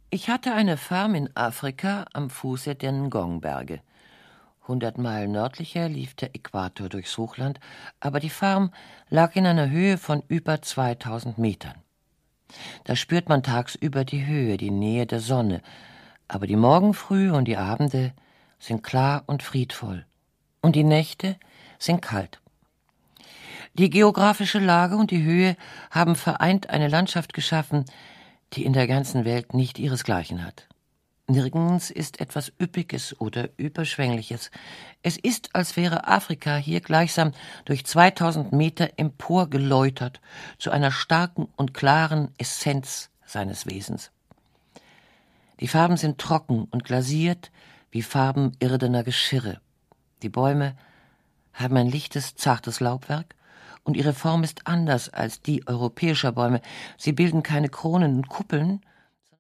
Ich hatte eine Farm in Afrika am Fuße der Ngong-Berge. 100 Meilen nördlicher lief der Äquator durchs Hochland, aber die Farm lag in einer Höhe von über 2000 Metern. Da spürt man tagsüber die Höhe, die Nähe der Sonne, aber die Morgenfrühe und die Abende sind klar und friedvoll. Und die Nächte sind kalt. Die geografische Lage und die Höhe haben vereint eine Landschaft geschaffen, die in der ganzen Welt nicht ihresgleichen hat. Nirgends ist etwas Üppiges oder Überschwängliches. Es ist, als wäre Afrika hier gleichsam durch 2000 Meter emporgeläutert zu einer starken und klaren Essenz seines Wesens. Die Farben sind trocken und glasiert wie Farben irdener Geschirre. Die Bäume haben ein lichtes, zartes Laubwerk, und ihre Form ist anders als die europäischer Bäume. Sie bilden keine Kronen und Kuppeln,